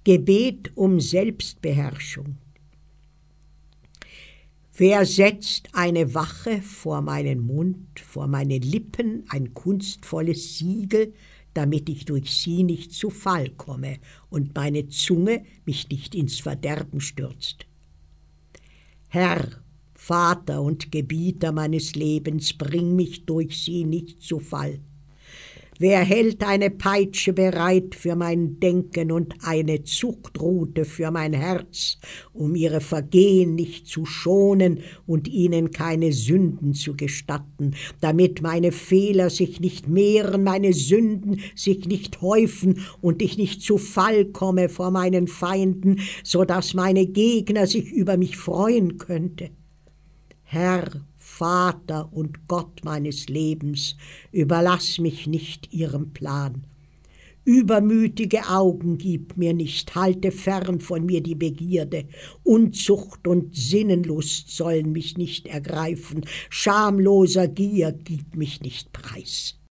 Gebet um Selbstbeherrschung. Wer setzt eine Wache vor meinen Mund, vor meine Lippen, ein kunstvolles Siegel, damit ich durch sie nicht zu Fall komme und meine Zunge mich nicht ins Verderben stürzt? Herr, Vater und Gebieter meines Lebens, bring mich durch sie nicht zu Fall. Wer hält eine Peitsche bereit für mein Denken und eine Zuchtrute für mein Herz, um ihre Vergehen nicht zu schonen und ihnen keine Sünden zu gestatten, damit meine Fehler sich nicht mehren, meine Sünden sich nicht häufen und ich nicht zu Fall komme vor meinen Feinden, so dass meine Gegner sich über mich freuen könnte? Herr, Vater und Gott meines Lebens, überlass mich nicht ihrem Plan. Übermütige Augen gib mir nicht, halte fern von mir die Begierde. Unzucht und Sinnenlust sollen mich nicht ergreifen, schamloser Gier gib mich nicht preis.